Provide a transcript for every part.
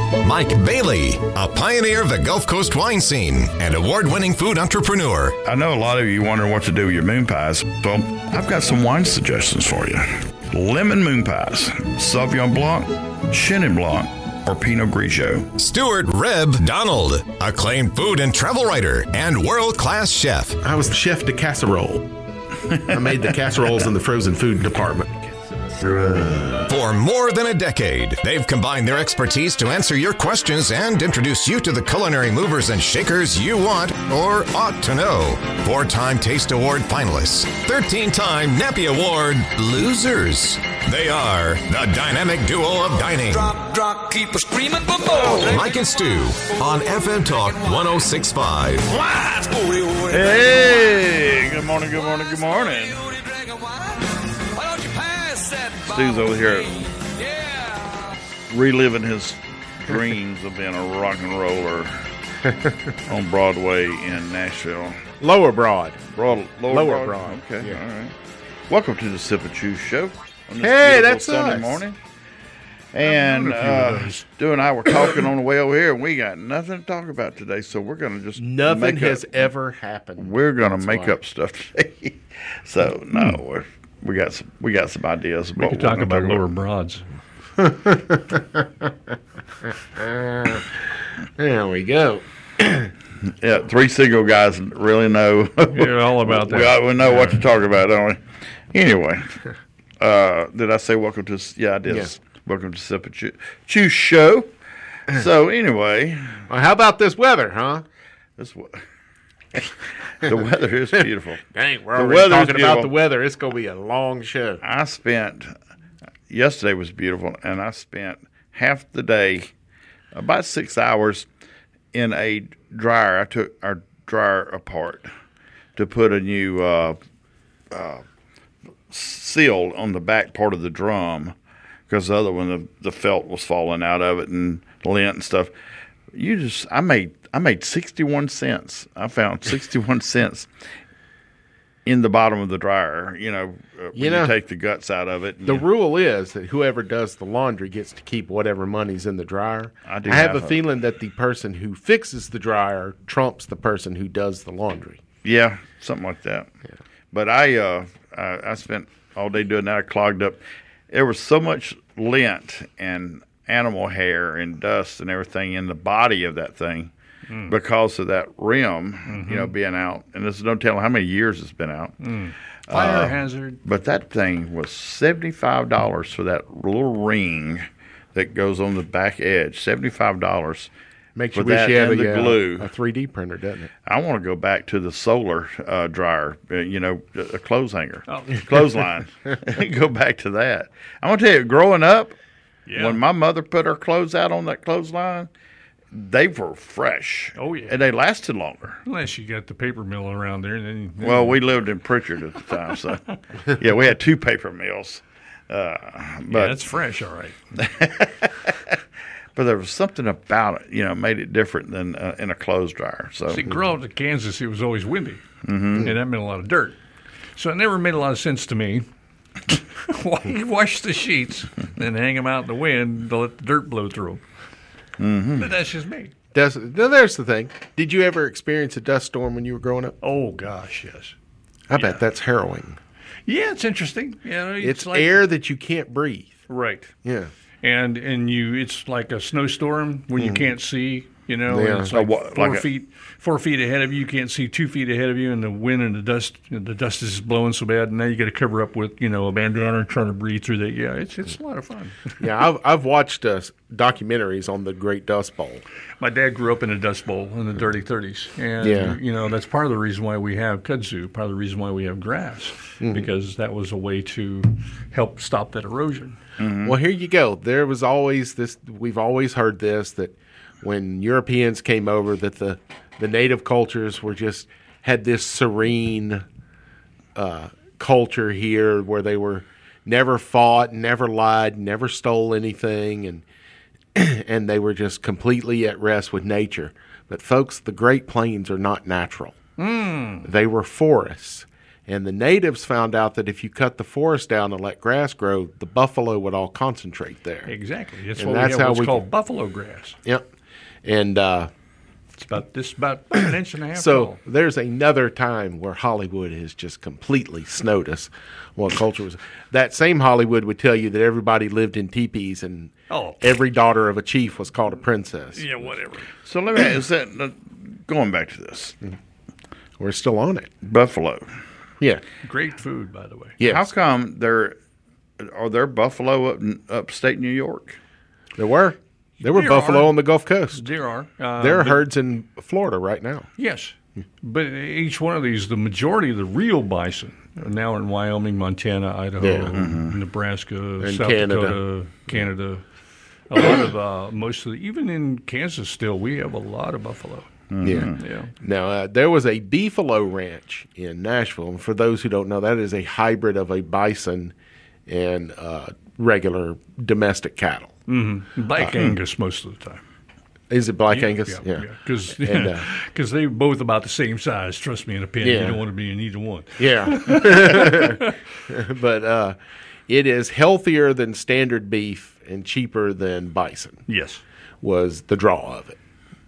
Mike Bailey, a pioneer of the Gulf Coast wine scene and award-winning food entrepreneur. I know a lot of you wondering what to do with your moon pies, so I've got some wine suggestions for you. Lemon moon pies, Sauvignon Blanc, Chenin Blanc, or Pinot Grigio. Stuart Reb Donald, acclaimed food and travel writer and world-class chef. I was the chef de casserole. I made the casseroles in the frozen food department. For more than a decade, they've combined their expertise to answer your questions and introduce you to the culinary movers and shakers you want or ought to know. 4-time Taste Award finalists, 13-time Nappy Award losers. They are the dynamic duo of dining. Drop, keep a screaming for more. Mike and Stu on FM Talk 106.5. Hey, good morning, good morning, good morning. Stu's over here reliving his dreams of being a rock and roller on Broadway in Nashville. Lower Broad. Lower Broad. Okay, Yeah. all right. Welcome to the Sip and Chew Show on this Hey, beautiful that's Sunday us. morning. And Stu and I were talking on the way over here, and we got nothing to talk about today, so we're going to just Nothing make has up. ever happened. We're going to That's make why. up stuff today. So no, we got some ideas. We could talk about lower broads. There we go. Yeah, 3 single guys really know. Yeah, all about that. We know what to talk about, don't we? Anyway, did I say welcome to? Yeah, I did. Yeah. Welcome to Sip and Chew Show. So anyway, Well, how about this weather, huh? this the weather is beautiful. Dang, we're The already weather's talking about beautiful. the weather. It's going to be a long show. Yesterday was beautiful, and I spent half the day, about 6 hours, in a dryer. I took our dryer apart to put a new seal on the back part of the drum, because the other one, the felt was falling out of it and lint and stuff. I made 61 cents. I found 61 cents in the bottom of the dryer, when you take the guts out of it. The rule is that whoever does the laundry gets to keep whatever money's in the dryer. I do have have a a- feeling that the person who fixes the dryer trumps the person who does the laundry. Yeah, something like that. Yeah. But I spent all day doing that. I clogged up. There was so much lint and animal hair and dust and everything in the body of that thing because of that rim, being out. And there's no telling how many years it's been out. Fire hazard. But that thing was $75 for that little ring that goes on the back edge. $75. Makes For you wish that you had and the glue. a 3D printer, doesn't it? I want to go back to the solar dryer, a clothes hanger, Oh. clothesline. Go back to that. I'm going to tell you, growing up, Yeah. when my mother put her clothes out on that clothesline, they were fresh. Oh, yeah. And they lasted longer. Unless you got the paper mill around there. Then Well, we lived in Pritchard at the time, so yeah, we had 2 paper mills. yeah, But that's fresh, all right. but there was something about it, made it different than in a clothes dryer. So See, growing up in Kansas, it was always windy, and that meant a lot of dirt. So it never made a lot of sense to me. Wash the sheets, then hang them out in the wind to let the dirt blow through them. But that's just me. There's the thing. Did you ever experience a dust storm when you were growing up? Oh, gosh, yes. I bet that's harrowing. Yeah, it's interesting. It's like, air that you can't breathe. Right. Yeah. And it's like a snowstorm when you can't see, Yeah. and it's like what, 4 feet ahead of you. You can't see 2 feet ahead of you, and the wind and the dust is blowing so bad, and now you got to cover up with, a bandana and trying to breathe through that. Yeah, it's a lot of fun. Yeah, I've watched documentaries on the Great Dust Bowl. My dad grew up in a dust bowl in the dirty 30s, and that's part of the reason why we have kudzu, part of the reason why we have grass, because that was a way to help stop that erosion. Well, here you go. There was always this. We've always heard this, that when Europeans came over, that the native cultures had this serene culture here, where they were never fought, never lied, never stole anything, and and they were just completely at rest with nature. But folks, the Great Plains are not natural. They were forests. And the natives found out that if you cut the forest down and let grass grow, the buffalo would all concentrate there. Exactly. That's And what that's we have how what's we- called buffalo grass. Yep. And It's about an inch and a half so tall. there's another time where Hollywood has just completely snowed us what culture was. That same Hollywood would tell you that everybody lived in teepees and Oh. every daughter of a chief was called a princess. Yeah, whatever. So let me ask that. Going back to this, We're still on it. buffalo. Yeah. Great food, by the way. Yes. How come are there buffalo up in upstate New York? There were There buffalo are. on the Gulf Coast. There are. There are but- herds in Florida right now. Yes. But each one of these, the majority of the real bison are now in Wyoming, Montana, Idaho, Yeah. Nebraska, And South Canada. Dakota, Canada. A lot of most of the, even in Kansas still, we have a lot of buffalo. Yeah. Yeah. Now, there was a beefalo ranch in Nashville. And for those who don't know, that is a hybrid of a bison and regular domestic cattle. Black Angus most of the time. Is it Black Angus? Yeah. Because And, they're both about the same size. Trust me, in a pen, Yeah. you don't want to be in either one. Yeah. But it is healthier than standard beef and cheaper than bison Yes. was the draw of it.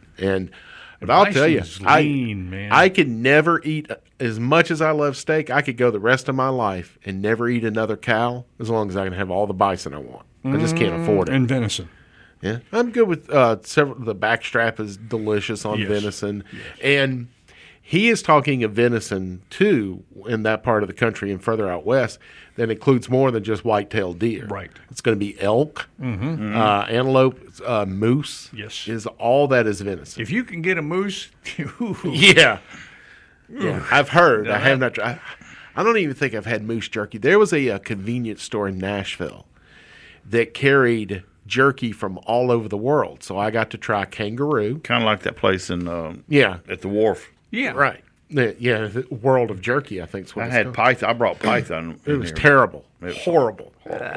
But I'll tell you, Bison's lean, man. I could never eat, as much as I love steak, I could go the rest of my life and never eat another cow as long as I can have all the bison I want. I just can't afford it. And venison. Yeah, I'm good with several. The backstrap is delicious on Yes. venison, and he is talking of venison too in that part of the country and further out west that includes more than just white-tailed deer. Right. It's going to be elk, antelope, moose. Yes. Is all that is venison. If you can get a moose, Yeah, yeah. I've heard. Now I have not. I don't even think I've had moose jerky. There was a convenience store in Nashville that carried jerky from all over the world. So I got to try kangaroo. Kind of like that place in Yeah, at the wharf. yeah. right. The World of Jerky, I think is what I it's had called. python. I brought python. It in was here. terrible, horrible.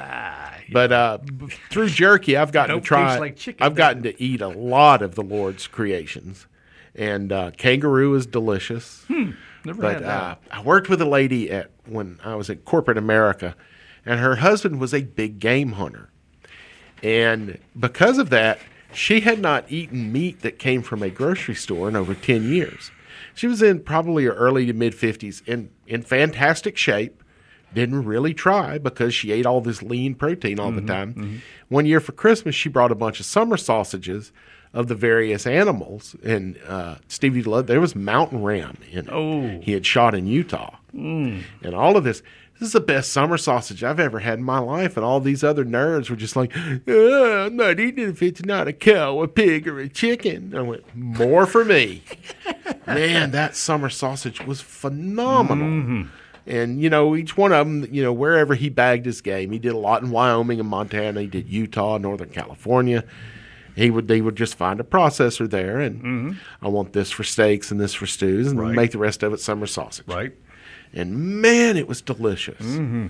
But through jerky, I've gotten Don't to try. taste like chicken, I've gotten to eat a lot of the Lord's creations, and kangaroo is delicious. Never But had that. I worked with a lady when I was at corporate America, and her husband was a big game hunter. And because of that, she had not eaten meat that came from a grocery store in over 10 years. She was in probably her early to mid 50s in fantastic shape. Didn't really try because she ate all this lean protein all the time. One year for Christmas, she brought a bunch of summer sausages of the various animals. And Stevie loved, there was mountain ram in it. Oh. He had shot in Utah. And all of this. This is the best summer sausage I've ever had in my life. And all these other nerds were just like, I'm not eating it if it's not a cow, a pig, or a chicken. I went, more for me. Man, that summer sausage was phenomenal. And, each one of them, wherever he bagged his game, he did a lot in Wyoming and Montana. He did Utah, Northern California. They would just find a processor there, and I want this for steaks and this for stews, and Right. make the rest of it summer sausage. Right. And man, it was delicious.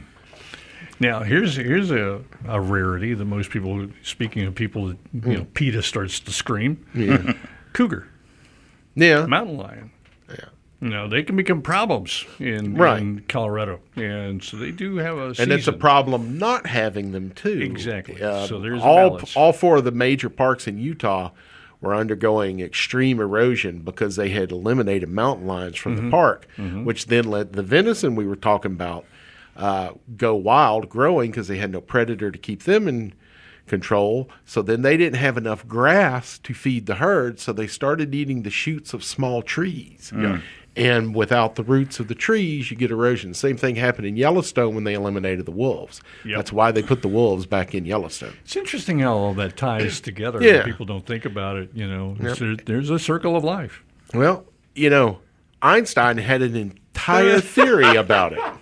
Now, here's a rarity that most people, speaking of people that, PETA starts to scream. Yeah. Cougar, Yeah. mountain lion. Yeah. They can become problems in Colorado. And so they do have a season. And it's a problem not having them too. Exactly. So there's a all balance. all four of the major parks in Utah were undergoing extreme erosion because they had eliminated mountain lions from the park, which then let the venison we were talking about go wild, growing because they had no predator to keep them in control. So then they didn't have enough grass to feed the herd, so they started eating the shoots of small trees. And without the roots of the trees, you get erosion. Same thing happened in Yellowstone when they eliminated the wolves. Yep. That's why they put the wolves back in Yellowstone. It's interesting how all that ties together. Yeah. People don't think about it. There's a circle of life. Well, Einstein had an entire theory about it.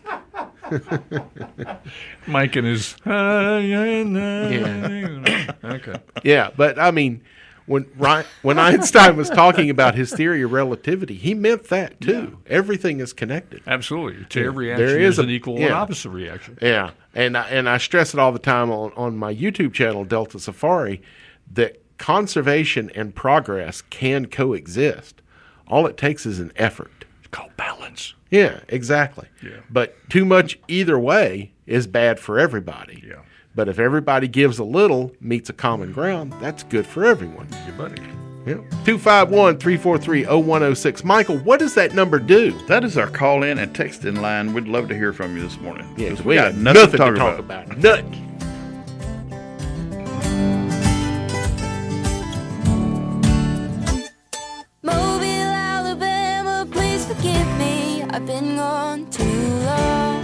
Mike and his. Okay. Yeah, but I mean, when Einstein was talking about his theory of relativity, he meant that too. Everything is connected. Absolutely. To every There action is is an equal and yeah. opposite reaction. Yeah, and I stress it all the time on my YouTube channel, Delta Safari, that conservation and progress can coexist. All it takes is an effort. It's called balance. balance. Yeah, exactly. Yeah. But too much either way is bad for everybody. Yeah. But if everybody gives a little, meets a common ground, that's good for everyone. Your buddy. Yeah. 251-343-0106. Michael, what does that number do? That is our call in and text in line. We'd love to hear from you this morning. Yeah, 'Cause we got got nothing to talk about. about. Nothing. Mobile, Alabama, please forgive me. I've been gone too long.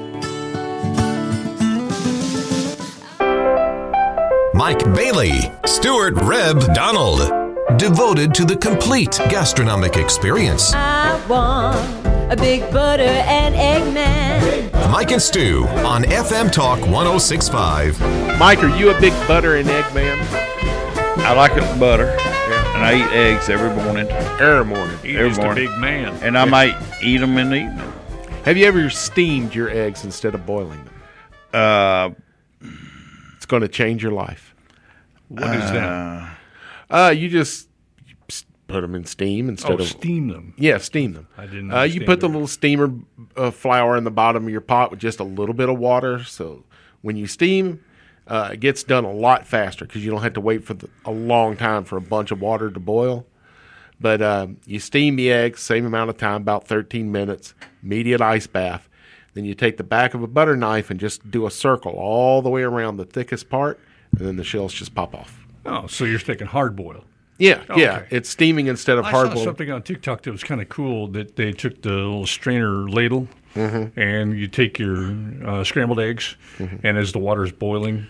Mike Bailey, Stuart Reb Donald, devoted to the complete gastronomic experience. I want a big butter and egg man. Mike and Stu on FM Talk 106.5. Mike, are you a big butter and egg man? I like it with butter, and I eat eggs every morning. Every morning. He's Every just a morning. big man. And I might eat them in the evening. Have you ever steamed your eggs instead of boiling them? It's going to change your life. What is that? You just put them in steam instead of Steam them. Yeah, steam them. I didn't You understand put the that. little steamer flour in the bottom of your pot with just a little bit of water. So when you steam, it gets done a lot faster because you don't have to wait for a long time for a bunch of water to boil. But you steam the eggs, same amount of time, about 13 minutes, immediate ice bath. Then you take the back of a butter knife and just do a circle all the way around the thickest part, and then the shells just pop off. Oh, so you're thinking hard boil. Yeah, Okay. yeah. It's steaming instead of I hard saw boiled. something on TikTok that was kind of cool that they took the little strainer ladle and you take your scrambled eggs, and as the water's boiling,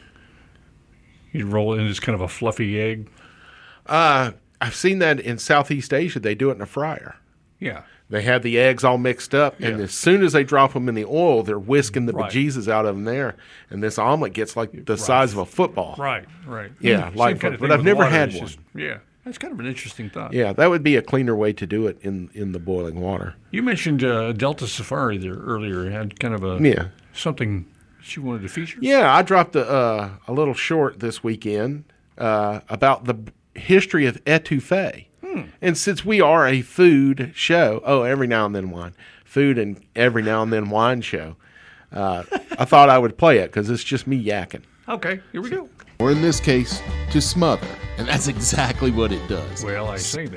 you roll it in. It's kind of a fluffy egg. I've seen that in Southeast Asia. They do it in a fryer. Yeah. They have the eggs all mixed up, and Yeah. as soon as they drop them in the oil, they're whisking the Right. bejesus out of them there, and this omelet gets like the size of a football. Right. Yeah, Same like, kind of but thing I've with never water. had It's one. yeah. That's kind of an interesting thought. Yeah, that would be a cleaner way to do it in the boiling water. You mentioned Delta Safari there earlier. Had kind of a something she wanted to feature. Yeah, I dropped a little short this weekend about the history of etouffee. And since we are a food show, every now and then wine, food and every now and then wine show, I thought I would play it because it's just me yakking. Okay, here we go. Or in this case, to smother. And that's exactly what it does. Well, I say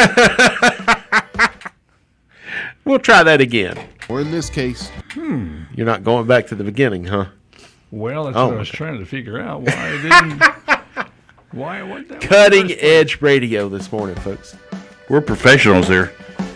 that. We'll try that again. Or in this case, You're not going back to the beginning, huh? Well, that's Oh, what I was okay. trying to figure out. Why I didn't. Why what that? Cutting edge radio this morning, folks. We're professionals here.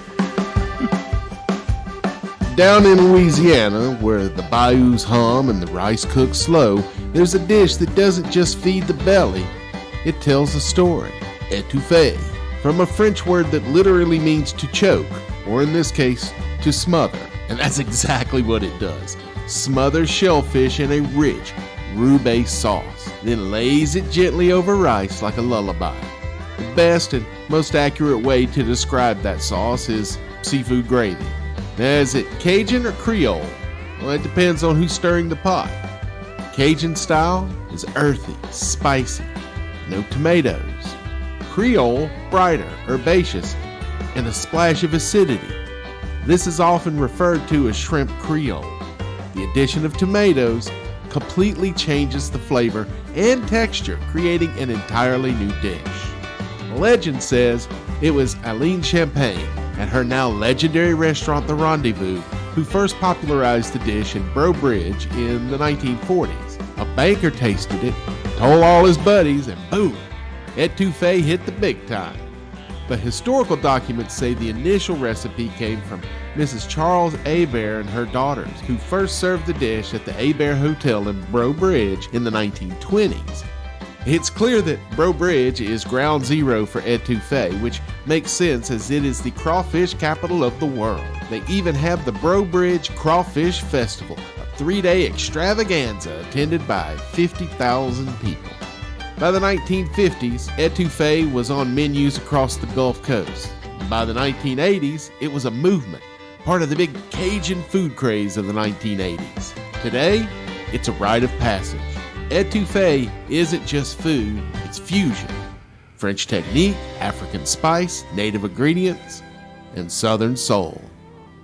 down in Louisiana, where the bayous hum and the rice cooks slow, there's a dish that doesn't just feed the belly, it tells a story. Étouffée, from a French word that literally means to choke, or in this case, to smother. And that's exactly what it does. Smothers shellfish in a rich, roux-based sauce, then lays it gently over rice like a lullaby. The best and most accurate way to describe that sauce is seafood gravy. Now, is it Cajun or Creole? Well, it depends on who's stirring the pot. Cajun style is earthy, spicy, no tomatoes. Creole, brighter, herbaceous, and a splash of acidity. This is often referred to as shrimp Creole. The addition of tomatoes completely changes the flavor and texture, creating an entirely new dish. Legend says it was Aline Champagne at her now legendary restaurant The Rendezvous who first popularized the dish in Breaux Bridge in the 1940s. A banker tasted it, told all his buddies, and boom, etouffée hit the big time. But historical documents say the initial recipe came from Mrs. Charles Hebert and her daughters, who first served the dish at the Hebert Hotel in Breaux Bridge in the 1920s. It's clear that Breaux Bridge is ground zero for etouffée, which makes sense as it is the crawfish capital of the world. They even have the Breaux Bridge Crawfish Festival, a 3-day extravaganza attended by 50,000 people. By the 1950s, etouffée was on menus across the Gulf Coast. By the 1980s, it was a movement, part of the big Cajun food craze of the 1980s. Today, it's a rite of passage. Etouffée isn't just food, it's fusion. French technique, African spice, native ingredients, and Southern soul.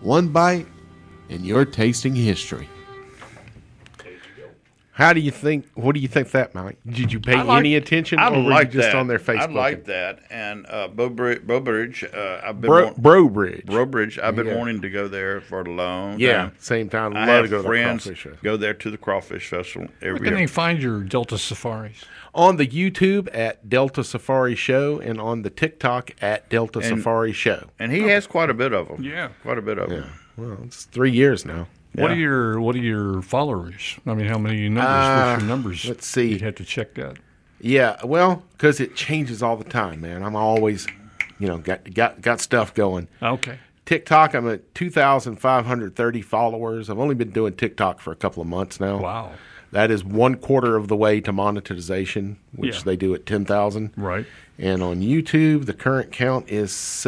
One bite, and you're tasting history. What do you think that, Mike? Did you pay any attention, I or were like you just that. on their Facebook? I like that. And Brobridge, I've been Brobridge. I've been wanting to go there for a long Yeah, time. same time. I Love have to go to friends the Crawfish Festival. go there to the Crawfish Festival Where every can they year. find your Delta Safaris? On the YouTube at Delta Safari Show and on the TikTok at Delta Safari Show. And he has quite a bit of them. Yeah. Quite a bit of them. Well, it's 3 years now. What are your followers? I mean, how many numbers? What's your numbers? Let's see. You'd have to check that. Yeah, well, because it changes all the time, man. I'm always, got stuff going. Okay. TikTok, I'm at 2,530 followers. I've only been doing TikTok for a couple of months now. Wow. That is 1/4 of the way to monetization, which they do at 10,000. Right. And on YouTube, the current count is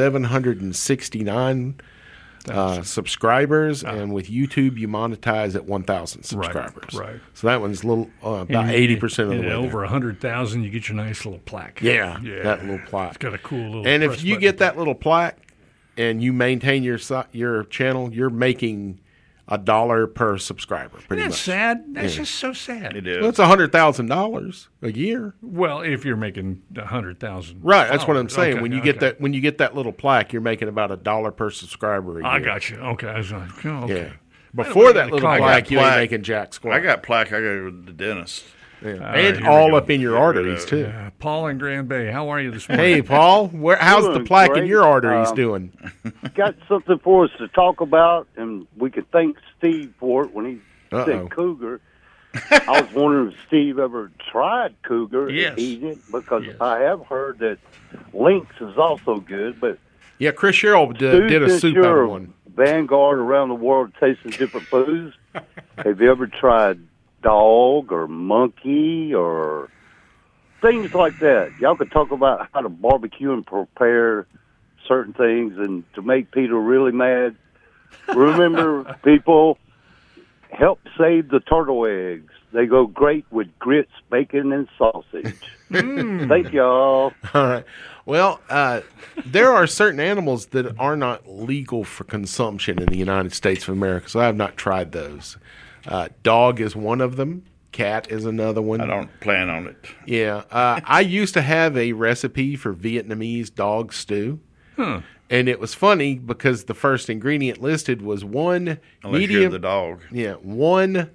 769 subscribers, and with YouTube, you monetize at 1,000 subscribers. Right. So that one's a little about 80% of the way there. Over 100,000, you get your nice little plaque. Yeah, that little plaque. It's got a cool little. And press if you button. get that little plaque and you maintain your channel, you're making $1 per subscriber. Pretty Isn't that much. sad? That's just so sad. It is. Well, it's $100,000 a year. Well, if you're making 100,000, Right, that's what I'm saying. Okay, when you okay. get that little plaque, you're making about $1 per subscriber a year. I got you. Okay, I was like, oh, okay. Yeah. Before that little I got plaque, you ain't plaque. making jack squat. I got plaque. I got to go to the dentist. Yeah. right, And here we all go. up in your arteries too. Paul in Grand Bay, how are you this morning? Hey, Paul, how's the Doing plaque in great. your arteries doing? Got something for us to talk about, and we can thank Steve for it when he Uh-oh. said cougar. I was wondering if Steve ever tried cougar Yes. and eat it, because Yes. I have heard that lynx is also good. But Yeah, Chris Sherrill did a since soup out you're of one. Vanguard around the world tasting different foods, have you ever tried dog or monkey or things like that? Y'all could talk about how to barbecue and prepare certain things, and to make Peter really mad. Remember, people, help save the turtle eggs. They go great with grits, bacon, and sausage. Thank y'all. All right. Well, there are certain animals that are not legal for consumption in the United States of America, so I have not tried those. Dog is one of them. Cat is another one. I don't plan on it. Yeah. I used to have a recipe for Vietnamese dog stew. And it was funny because the first ingredient listed was one Unless you're the dog. one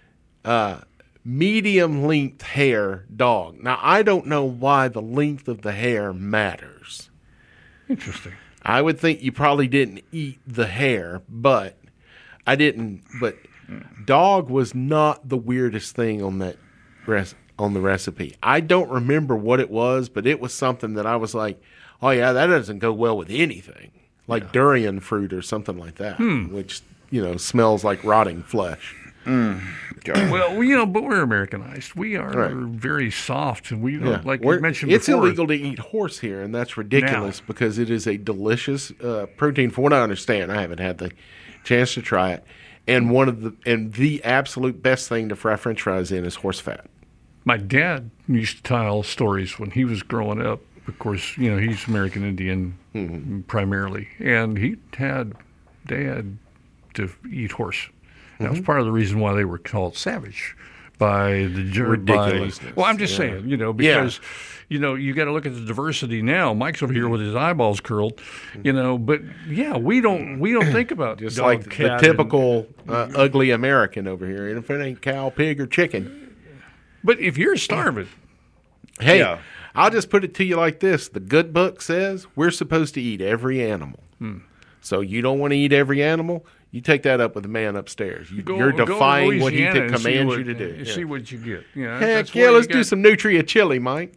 medium length hair dog. Now, I don't know why the length of the hair matters. Interesting. I would think you probably didn't eat the hair, but I didn't. But dog was not the weirdest thing on that on the recipe. I don't remember what it was, but it was something that I was like, oh yeah, that doesn't go well with anything, like durian fruit or something like that, which smells like rotting flesh. Well, but we're Americanized. We are very soft, and we don't, like you mentioned it's before. illegal to eat horse here, and that's ridiculous because it is a delicious protein. From what I understand, I haven't had the chance to try it, and the absolute best thing to fry French fries in is horse fat. My dad used to tell stories when he was growing up. Of course, he's American Indian primarily, and they had to eat horse. That was part of the reason why they were called savage by the ridiculousness. Well, I'm just saying, because you got to look at the diversity now. Mike's over here with his eyeballs curled, but we don't think about Just dog, like the cat, typical ugly American over here. And if it ain't cow, pig, or chicken. But if you're starving, Hey, Yeah. I'll just put it to you like this. The good book says we're supposed to eat every animal. So you don't want to eat every animal, you take that up with the man upstairs. You're defying what he commands you to do. See what you get. Heck that's yeah, why let's you do got some Nutria chili, Mike.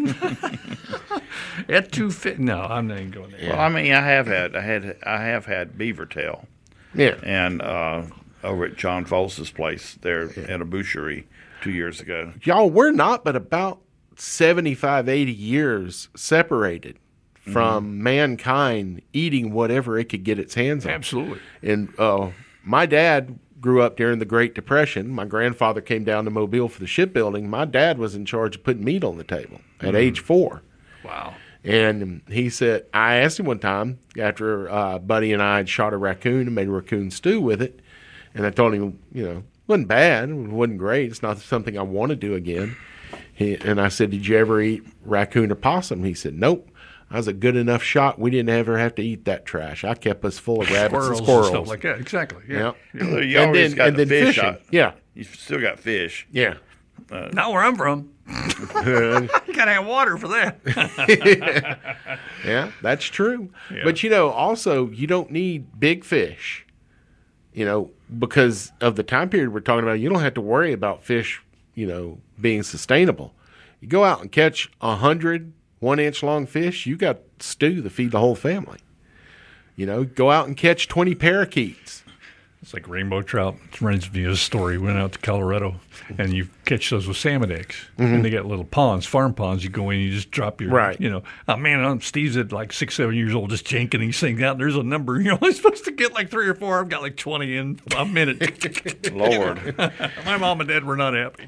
Etouffee. No, I'm not even going there. Well, I mean, I have had beaver tail, Yeah. and over at John Folse's place there at a boucherie 2 years ago. Y'all, we're not but about 75, 80 years separated from mankind eating whatever it could get its hands on. Absolutely. And my dad grew up during the Great Depression. My grandfather came down to Mobile for the shipbuilding. My dad was in charge of putting meat on the table at age 4. Wow. And he said, I asked him one time after Buddy and I had shot a raccoon and made a raccoon stew with it, and I told him, it wasn't bad, it wasn't great, it's not something I want to do again. And I said, did you ever eat raccoon or possum? He said, nope. I was a good enough shot. We didn't ever have to eat that trash. I kept us full of rabbits and squirrels. And stuff like that. Exactly. Yeah. So you always got the fish fishing. out. Yeah. You still got fish. Yeah. Not where I'm from. You got to have water for that. Yeah, that's true. Yeah. But, also, you don't need big fish, because of the time period we're talking about. You don't have to worry about fish, being sustainable. You go out and catch 100 1-inch long fish, you got stew to feed the whole family. Go out and catch 20 parakeets. It's like rainbow trout. It reminds me of a story. We went out to Colorado, and you catch those with salmon eggs. Mm-hmm. And they got little ponds, farm ponds. You go in, you just drop your, Right. Oh, man, Steve's at like 6, 7 years old, just janking these things out. There's a number. You're only supposed to get like 3 or 4. I've got like 20 in a minute. Lord. My mom and dad were not happy.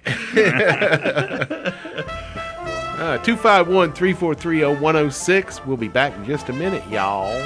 251-343-0106. We'll be back in just a minute, y'all.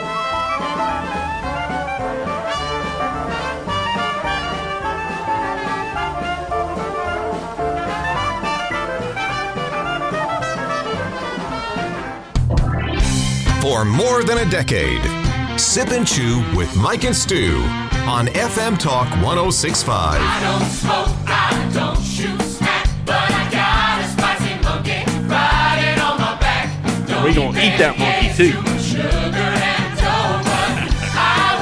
For more than a decade, Sip and Chew with Mike and Stu on FM Talk 106.5. I don't smoke, I don't shoot smack, but I got a spicy monkey riding on my back. We're going to eat that monkey, too. Sugar and dough, but I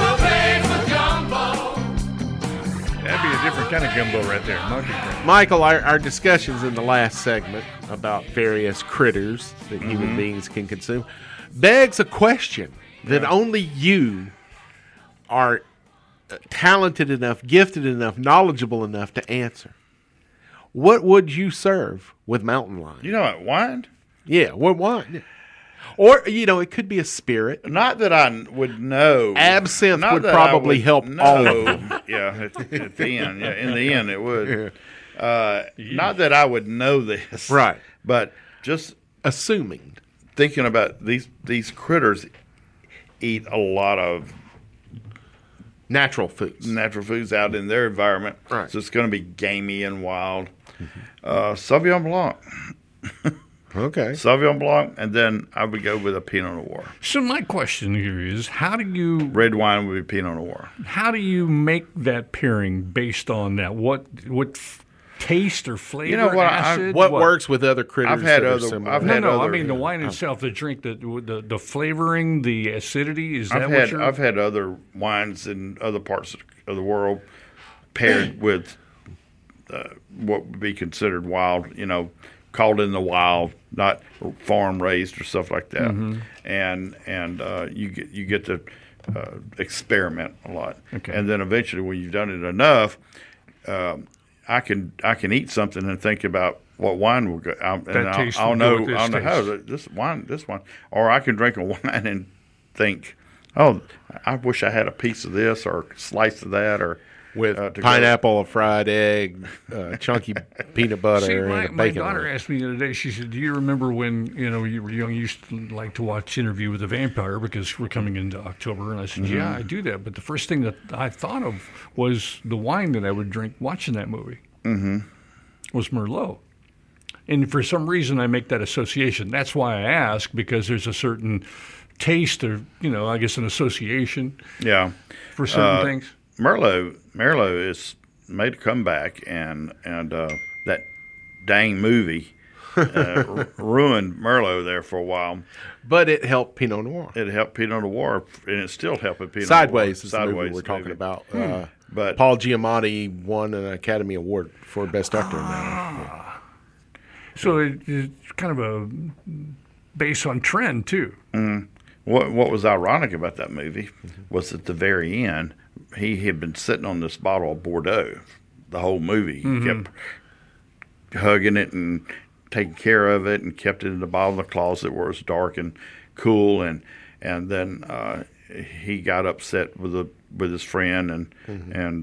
will play for gumbo. That'd be a different kind of gumbo right there. Monkey. Michael, our discussions in the last segment about various critters that human beings can consume begs a question that only you are talented enough, gifted enough, knowledgeable enough to answer. What would you serve with mountain lion? You know what? Wine? Yeah, what wine? Or, it could be a spirit. Not that I would know. Absinthe Not would that probably I would help know. all of them. Yeah, at the end. Yeah, in the end, it would. Not that I would know this. Right. But just assuming. Thinking about these critters eat a lot of natural foods out in their environment. Right. So it's going to be gamey and wild. Sauvignon Blanc. Okay. Sauvignon Blanc, and then I would go with a Pinot Noir. So my question here is, how do you... Red wine would be Pinot Noir. How do you make that pairing based on that? What taste or flavor, acid? What works with other critters? I've had other. I mean the wine itself, the drink, the flavoring, the acidity. Is that what you're? I've had other wines in other parts of the world paired with what would be considered wild. Called in the wild, not farm raised or stuff like that. Mm-hmm. And you get to experiment a lot. Okay. And then eventually, when you've done it enough. I can eat something and think about what wine will go. I'll know how this wine, or I can drink a wine and think, oh, I wish I had a piece of this or a slice of that, or with pineapple, a fried egg, chunky peanut butter, See, and a bacon. My daughter asked me the other day. She said, "Do you remember when you were young? You used to like to watch Interview with the Vampire because we're coming into October." And I said, "Yeah, I do that." But the first thing that I thought of was the wine that I would drink watching that movie. Was Merlot. And for some reason, I make that association. That's why I ask, because there's a certain taste or, I guess an association. Yeah. For certain things. Merlot is made a comeback, and that dang movie ruined Merlot there for a while. But it helped Pinot Noir. It helped Pinot Noir, and it's still helping Pinot Sideways Noir. is the movie we're talking about. But Paul Giamatti won an Academy Award for Best Actor in that one. Yeah. So it's kind of a based on trend, too. What was ironic about that movie was at the very end, he had been sitting on this bottle of Bordeaux the whole movie. He kept hugging it and taking care of it and kept it in the bottom of the closet where it was dark and cool. And then he got upset with his friend and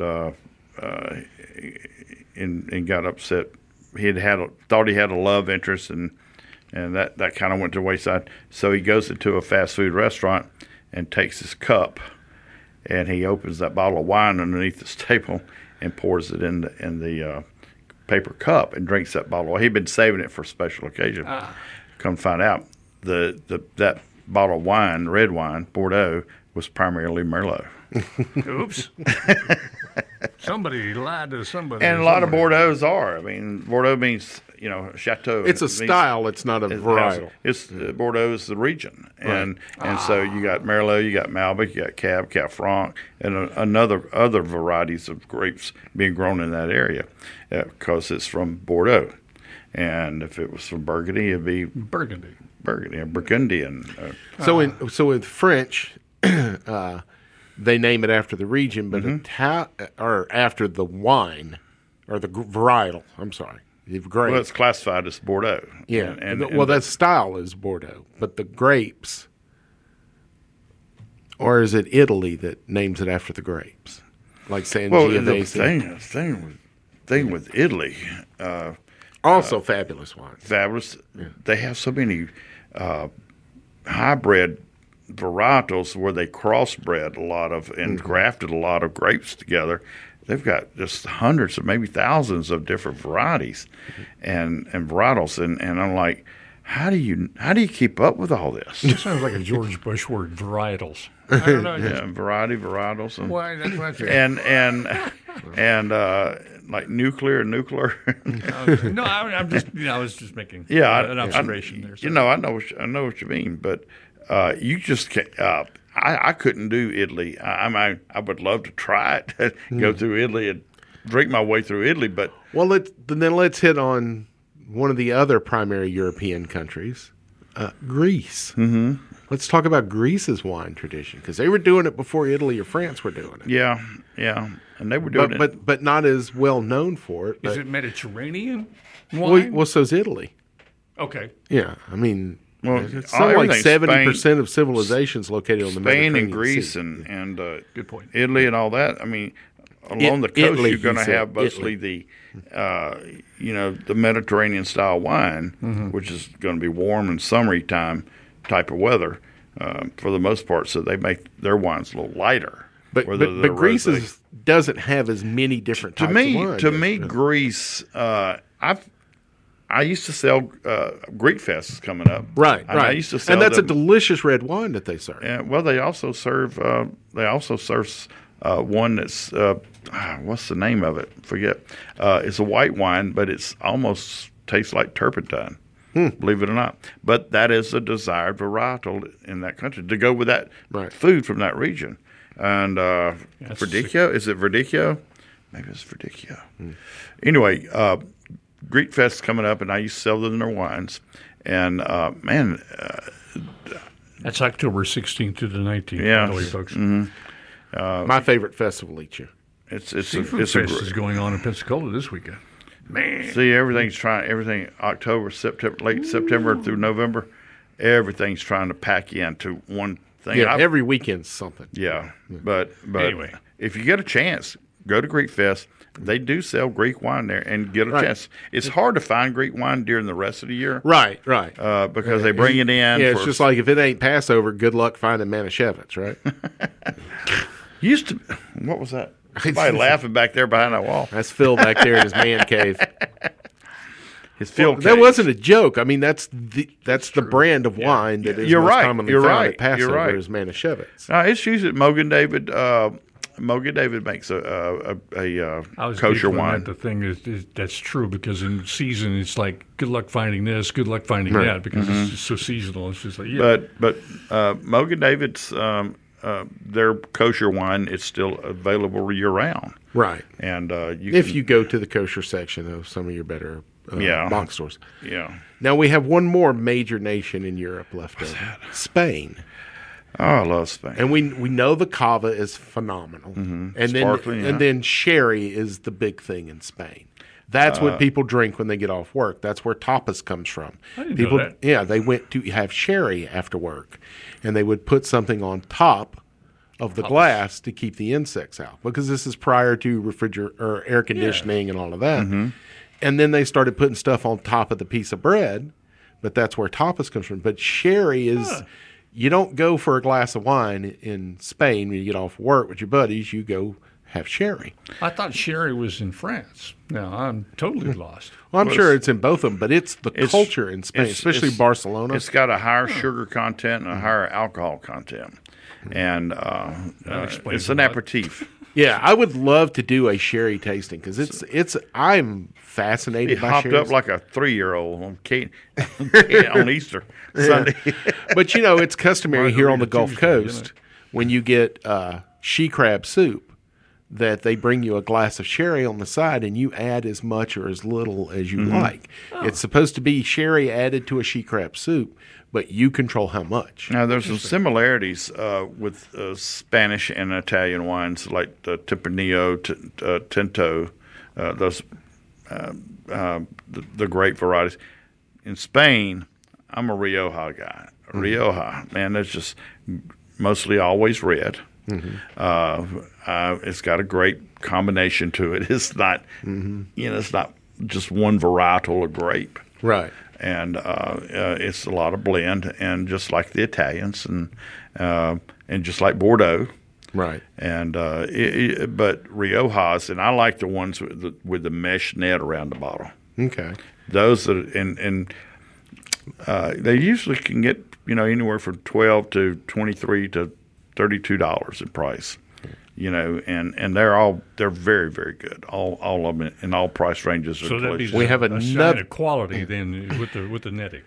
got upset. Thought he had a love interest and and that kind of went to the wayside. So he goes into a fast food restaurant and takes his cup, and he opens that bottle of wine underneath his table and pours it in the paper cup and drinks that bottle. He'd been saving it for a special occasion. Come find out, that bottle of wine, red wine, Bordeaux, was primarily Merlot. Oops. Somebody lied to somebody. And a lot of Bordeaux's are. I mean, Bordeaux means, chateau. It's a style. It's not a varietal. It's Bordeaux is the region, and so you got Merlot, you got Malbec, you got Cab, Cab Franc, and other varieties of grapes being grown in that area because it's from Bordeaux. And if it was from Burgundy, it'd be Burgundy, Burgundian. So in French, they name it after the region, but or after the wine or the varietal. I'm sorry, the grape. Well, it's classified as Bordeaux. Yeah, and that style is Bordeaux, but the grapes, or is it Italy that names it after the grapes, like Sangiovese? The thing with Italy. Also fabulous wines. Fabulous. Yeah. They have so many hybrid varietals where they crossbred a lot of and grafted a lot of grapes together. They've got just hundreds or maybe thousands of different varieties and varietals. And I'm like, how do you keep up with all this? It sounds like a George Bush word, varietals. I don't know. Varietals. And, well, that's what I think. and like nuclear. No, I'm just, I was just making an observation there. So. I know what you mean, but you just can't. I couldn't do Italy. I would love to try it, go through Italy and drink my way through Italy, but let's hit on one of the other primary European countries, Greece. Mm-hmm. Let's talk about Greece's wine tradition because they were doing it before Italy or France were doing it. Yeah, and they were doing it, but not as well known for it. Is it Mediterranean wine? Well, so's Italy. Okay. Yeah, I mean. Well, it's something like 70% of civilizations located on the Mediterranean Spain and Greece Sea. and good point. Italy and all that. I mean, along the coast, you're going to have mostly the Mediterranean style wine, which is going to be warm and summery time type of weather for the most part. So they make their wines a little lighter. But Greece doesn't have as many different types of wine. To me, Greece. I used to sell Greek Fest coming up. Right. I used to sell and that's a delicious red wine that they serve. Yeah, well, they also serve one that's what's the name of it? Forget. It's a white wine, but it's almost tastes like turpentine. Believe it or not. But that is a desired varietal in that country to go with that food from that region. And Verdicchio, is it Verdicchio? Maybe it's Verdicchio. Anyway. Greek Fest coming up, and I used to sell them their wines. And, that's October 16th to the 19th, by the way, folks. Mm-hmm. My favorite festival each year. Seafood Fest is going on in Pensacola this weekend. Man. See, everything October, September, late September through November, everything's trying to pack into one thing. Yeah, every weekend's something. Yeah, but anyway, if you get a chance, go to Greek Fest. They do sell Greek wine there and get a chance. It's hard to find Greek wine during the rest of the year. Right. Because they bring it in. Yeah, it's just like if it ain't Passover, good luck finding Manischewitz, right? What was that? Somebody laughing back there behind that wall. That's Phil back there in his man cave. His Phil cave. That wasn't a joke. I mean, that's the brand of wine that is most commonly found at Passover is Manischewitz. It's usually Mogen David. Mogen David makes a kosher wine. The thing is that's true because in season it's like good luck finding this, good luck finding that because it's just so seasonal. It's just like But Mogen David's their kosher wine is still available year round. Right. And you go to the kosher section of some of your better box stores. Yeah. Now we have one more major nation in Europe left over. Spain. Oh, I love Spain. And we know the cava is phenomenal. Mm-hmm. And Sparkling, and then sherry is the big thing in Spain. That's what people drink when they get off work. That's where tapas comes from. I didn't know that. Yeah, they went to have sherry after work, and they would put something on top of the glass to keep the insects out because this is prior to refrigerator or air conditioning and all of that. Mm-hmm. And then they started putting stuff on top of the piece of bread but that's where tapas comes from. But sherry is, you don't go for a glass of wine in Spain when you get off work with your buddies. You go have sherry. I thought sherry was in France. Now I'm totally lost. Well, I'm sure it's in both of them, but it's the culture in Spain, especially Barcelona. It's got a higher sugar content and a higher alcohol content, and it's an aperitif. Yeah, I would love to do a sherry tasting because I'm fascinated He by hopped sherry. up like a 3-year-old on Easter Sunday. But it's customary here on the Gulf Tuesday, Coast when you get she crab soup that they bring you a glass of sherry on the side and you add as much or as little as you like. It's supposed to be sherry added to a she crab soup, but you control how much. Now, there's some similarities with Spanish and Italian wines like the Tempranillo, Tinto, those the grape varieties. In Spain, I'm a Rioja guy. Rioja, man, that's just mostly always red. It's got a great combination to it. It's not, it's not just one varietal of grape. Right. And it's a lot of blend, and just like the Italians, and just like Bordeaux, right? And but Riojas, and I like the ones with the mesh net around the bottle. Okay, those are and they usually can get anywhere from $12 to $23 to $32 in price. And they're very, very good. All of them in all price ranges are so delicious. We have a sign of quality then with the netting.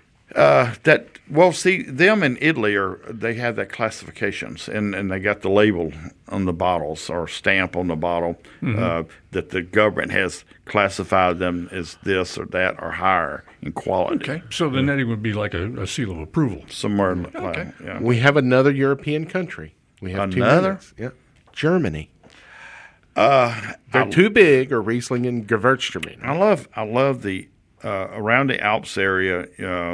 Them in Italy they have that classifications, and they got the label on the bottles or stamp on the bottle that the government has classified them as this or that or higher in quality. Okay, so the netting would be like a seal of approval somewhere. Okay, yeah. We have another European country. We have another. 2 minutes. Yeah. Germany. They're too big, or Riesling and Gewürztraminer. I love the around the Alps area.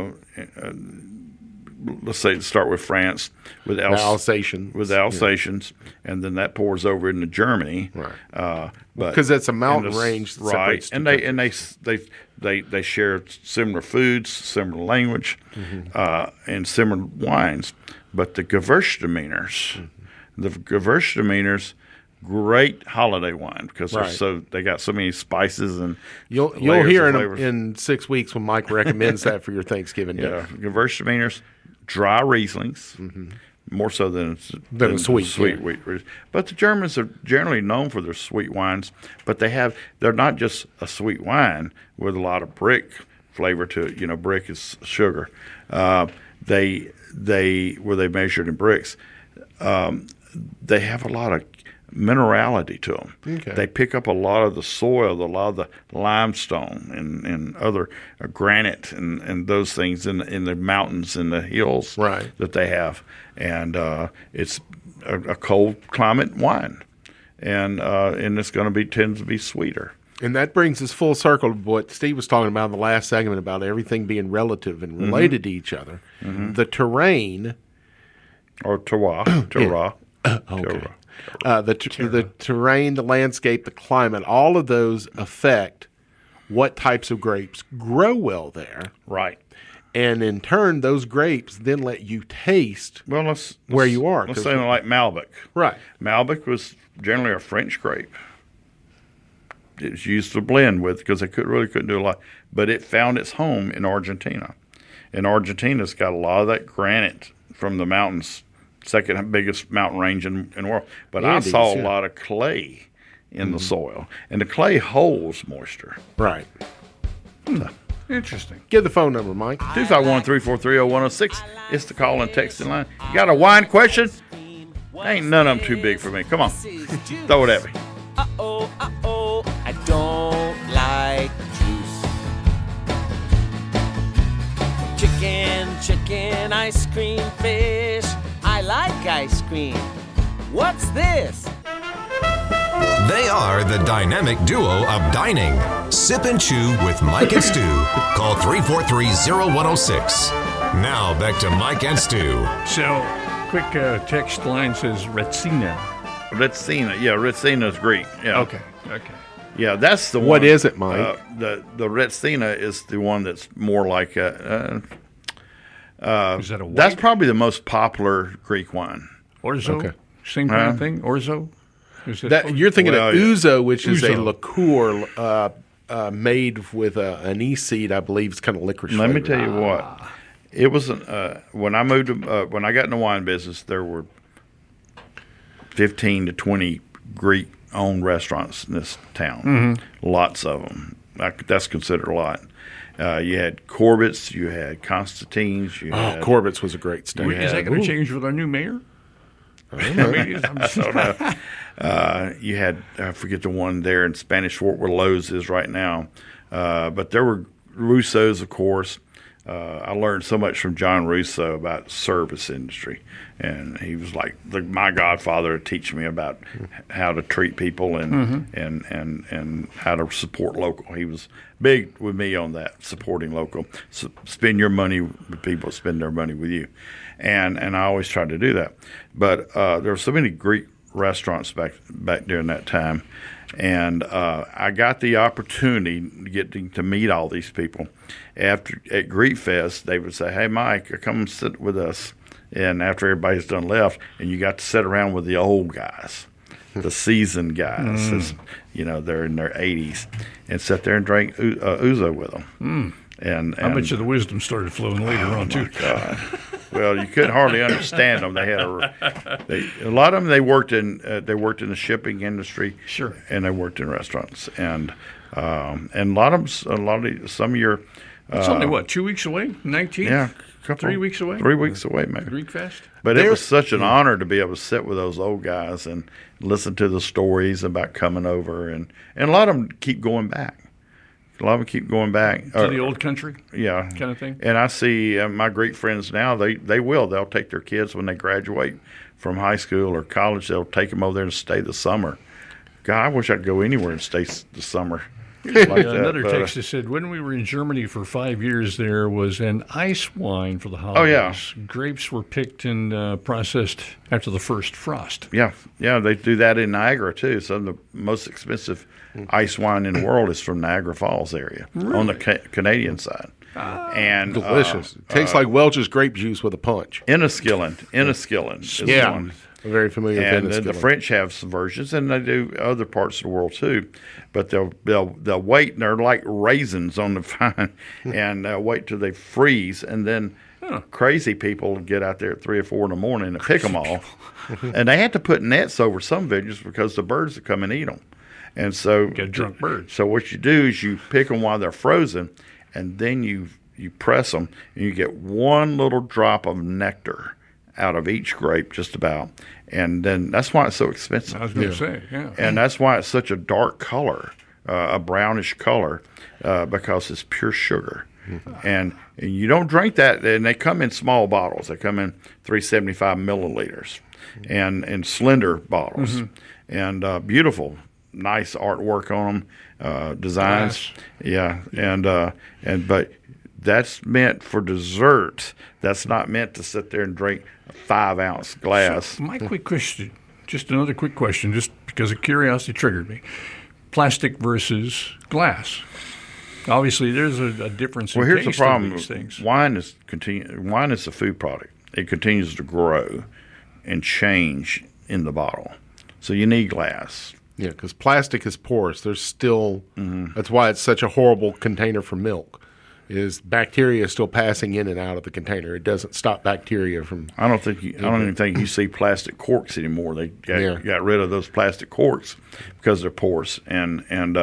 Let's say start with France with Alsatians, and then that pours over into Germany. Right. Because it's a mountain range, that right? separates They share similar foods, similar language, and similar wines. But the Gewürztraminers, great holiday wine because they got so many spices and you'll hear in 6 weeks when Mike recommends that for your Thanksgiving dinner. Yeah, Gewürztraminers, dry Rieslings, more so than a sweet wheat. But the Germans are generally known for their sweet wines, but they're not just a sweet wine with a lot of brick flavor to it. Brick is sugar. They measured in bricks. They have a lot of minerality to them. Okay. They pick up a lot of the soil, a lot of the limestone and other granite and those things in the mountains and the hills that they have. And it's a cold climate wine, and it's going to tends to be sweeter. And that brings us full circle to what Steve was talking about in the last segment about everything being relative and related to each other. The terrain, or terroir. Okay. The terrain, the landscape, the climate, all of those affect what types of grapes grow well there. Right. And in turn, those grapes then let you taste where you are. Let's say like Malbec. Right. Malbec was generally a French grape. It was used to blend with because they couldn't do a lot. But it found its home in Argentina. And Argentina's got a lot of that granite from the mountains. Second biggest mountain range in the world. But I saw a lot of clay in the soil. And the clay holds moisture. Right. Interesting. Give the phone number, Mike. 251-343-0106. It's the call and texting line. You got a wine question? Ain't none of them too big for me. Come on. Throw it at me. I don't like juice. Chicken, ice cream, fish. I like ice cream. What's this? They are the dynamic duo of dining. Sip and Chew with Mike and Stu. Call 343-0106. Now back to Mike and Stu. So, quick text line says Retsina. Retsina. Yeah, Retsina is Greek. Yeah. Okay. Yeah, that's the one. What is it, Mike? The Retsina is the one that's more like Is that a white? That's probably the most popular Greek wine. Orzo? Okay. Same kind of thing? Orzo? Is it That you're thinking Well, of yeah. ouzo, which is a Ouzo. liqueur made with an anise seed, I believe. It's kind of licorice. Let me flavored. tell you what. It wasn't when I moved to, when I got in the wine business. There were 15 to 20 Greek-owned restaurants in this town. Lots of them. That's considered a lot. You had Corbett's, you had Constantine's, you Oh, had Corbett's was a great steak. Is that going to change with our new mayor? You had, I forget the one there in Spanish Fort where Lowe's is right now. But there were Russo's, of course. I learned so much from John Russo about service industry. And he was like my godfather to teach me about how to treat people and how to support local. He was big with me on that, supporting local. So spend your money with people, spend their money with you. And I always tried to do that. But there were so many Greek restaurants back during that time. And I got the opportunity to meet all these people. At Greek Fest, they would say, "Hey, Mike, come sit with us." And after everybody's done left, and you got to sit around with the old guys, the seasoned guys, they're in their 80s, and sit there and drink ouzo with them. And I bet you the wisdom started flowing later on, too. God. Well, you couldn't hardly understand them. They had a lot of them. They worked in the shipping industry, Sure. and they worked in restaurants, and a lot of some of your. It's only, what, 2 weeks away? 19th? Yeah, 3 weeks away? 3 weeks away, maybe. Greek Fest? But it was such an honor to be able to sit with those old guys and listen to the stories about coming over, and a lot of them keep going back. A lot of them keep going back To the old country? yeah, kind of thing? And I see my Greek friends now. They'll take their kids when they graduate from high school or college. They'll take them over there and stay the summer. God, I wish I'd go anywhere and stay the summer. Like that, Another but, text that said, when we were in Germany for 5 years, there was an ice wine for the holidays. yeah. Grapes were picked and processed after the first frost. Yeah, they do that in Niagara too. Some of the most expensive ice wine in the world is from Niagara Falls area on the Canadian side. And Delicious. Tastes like Welch's grape juice with a punch. Enniskillen is Yeah. one. I'm very familiar And with the Enniskillen. French have some versions, and they do other parts of the world too. But they'll wait, and they're like raisins on the vine, and they'll wait till they freeze, and then crazy people get out there at 3 or 4 in the morning and pick them all. And they have to put nets over some vineyards because the birds will come and eat them. And so Get drunk birds. So what you do is you pick them while they're frozen, and then you press them, and you get one little drop of nectar out of each grape, just about. And then that's why it's so expensive. I was going to say, yeah. And that's why it's such a dark color, a brownish color, because it's pure sugar. And you don't drink that. And they come in small bottles. They come in 375 milliliters, and in slender bottles, and beautiful, nice artwork on them, designs. Yeah, but that's meant for dessert. That's not meant to sit there and drink a 5-ounce glass. So my quick question, just another quick question, just because of curiosity triggered me. Plastic versus glass. Obviously, there's a difference in Well, here's the taste of problem. these things. Wine is a food product. It continues to grow and change in the bottle. So you need glass. Yeah, because plastic is porous. There's still that's why it's such a horrible container for milk. Is bacteria still passing in and out of the container? It doesn't stop bacteria from. I don't even think you see plastic corks anymore. They got rid of those plastic corks because they're porous, and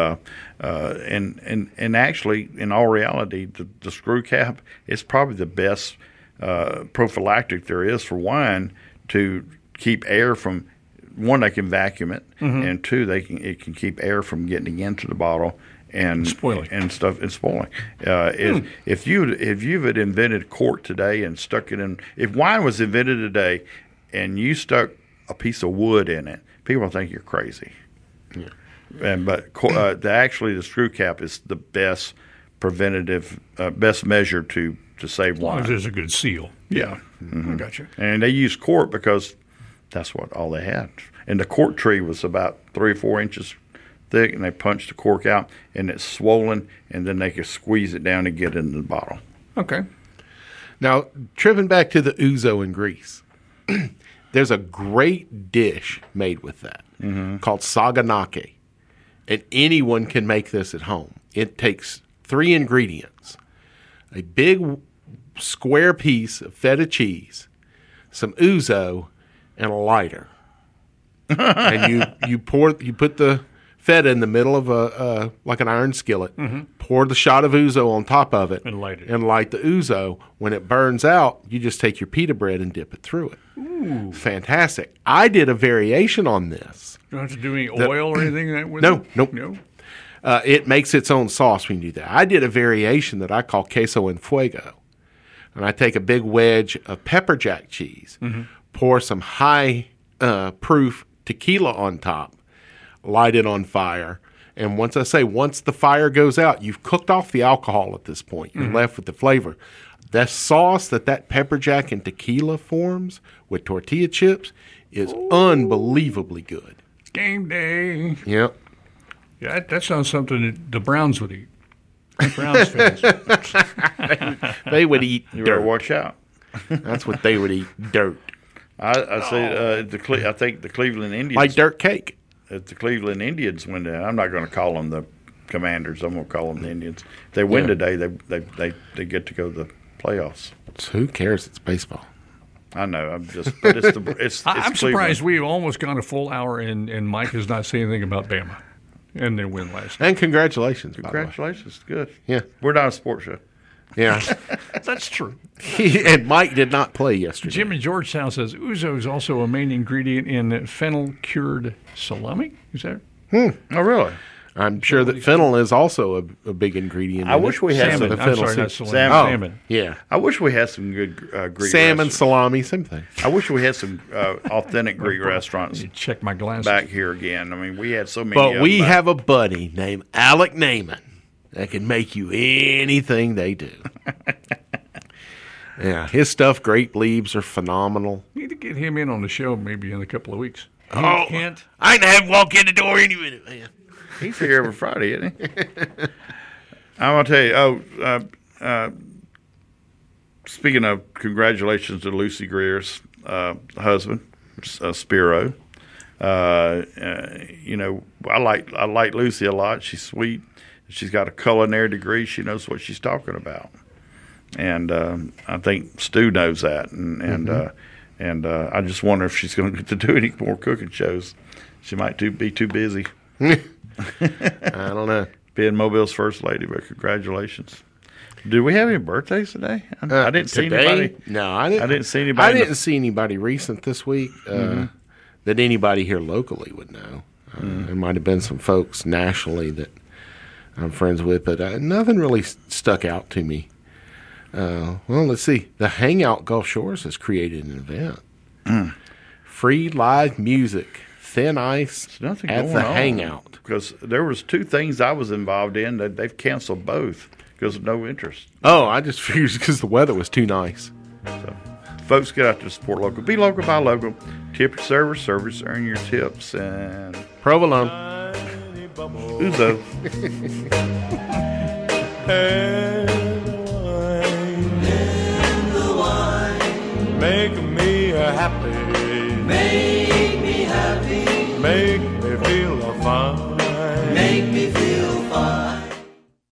actually, in all reality, the screw cap is probably the best prophylactic there is for wine to keep air from. One, they can vacuum it, and two, it can keep air from getting into the bottle and spoiling and stuff and spoiling. If you had invented cork today and stuck it in, if wine was invented today, and you stuck a piece of wood in it, people think you're crazy. Yeah. But the screw cap is the best preventative, best measure to save As long wine. as there's a good seal. Yeah. I got you. And they used cork because that's what all they had. And the cork tree was about 3 or 4 inches thick, and they punched the cork out, and it's swollen, and then they could squeeze it down and get it in the bottle. Okay. Now, tripping back to the ouzo in Greece, there's a great dish made with that called saganake. And anyone can make this at home. It takes 3 ingredients: a big square piece of feta cheese, some ouzo, and a lighter. And you put the feta in the middle of a like an iron skillet, pour the shot of ouzo on top of it, And light it. and light the ouzo. When it burns out, you just take your pita bread and dip it through it. Ooh. Fantastic. I did a variation on this. You don't have to do any oil or anything with No, it? nope. No? It makes its own sauce when you do that. I did a variation that I call queso en fuego. And I take a big wedge of pepper jack cheese, pour some high proof tequila on top, light it on fire. And once the fire goes out, you've cooked off the alcohol at this point. You're left with the flavor. The sauce that pepper jack and tequila forms with tortilla chips is unbelievably good. Game day. Yep. Yeah, that sounds something that the Browns would eat. Browns fans. They would eat You better dirt. watch out. That's what they would eat, dirt. I say I think the Cleveland Indians. Like dirt cake. If the Cleveland Indians win today, I'm not going to call them the Commanders. I'm going to call them the Indians. If they win today, they get to go to the playoffs. So who cares? It's baseball. I know. I'm just. But it's I'm Cleveland. surprised we almost got a full hour and Mike has not said anything about Bama and their win last night. And congratulations, by the way. Congratulations. Good. Yeah. We're not a sports show. Yeah. That's true. And Mike did not play yesterday. Jim in Georgetown says ouzo is also a main ingredient in fennel-cured salami. Is that? Oh, really? I'm sure that fennel is also a big ingredient. I in wish it. we had Salmon. some. I'm fennel sorry, not soup. salami. Salmon. Salmon. Yeah. I wish we had some good Greek Salmon, restaurants. salami, same thing. I wish we had some authentic Greek restaurants You check my glasses. back here again. I mean, we had so many. But of we them. have a buddy named Alec Naaman that can make you anything they do. Yeah, his stuffed grape leaves are phenomenal. Need to get him in on the show maybe in a couple of weeks. Oh, Can't. I can have him walk in the door any minute, man. He's here every Friday, isn't he? I'm going to tell you, speaking of congratulations to Lucy Greer's husband, Spiro. You know, I like Lucy a lot. She's sweet. She's got a culinary degree. She knows what she's talking about. And I think Stu knows that. And I just wonder if she's going to get to do any more cooking shows. She might be too busy. I don't know. Being Mobile's first lady, but congratulations. Do we have any birthdays today? I didn't see Today? anybody. No, I didn't. I didn't see anybody I in the- didn't see anybody recent this week that anybody here locally would know. There might have been some folks nationally that I'm friends with, but nothing really stuck out to me. Well, let's see. The Hangout Gulf Shores has created an event. Free live music, thin ice There's nothing at going the on. Hangout. Because there was 2 things I was involved in that they've canceled both because of no interest. Oh, I just figured because the weather was too nice. So, folks, get out there to support local. Be local, buy local. Tip your service, earn your tips, and Provolone. Uzo. Make me happy. Make me happy. Make me feel fine. Make me feel fine.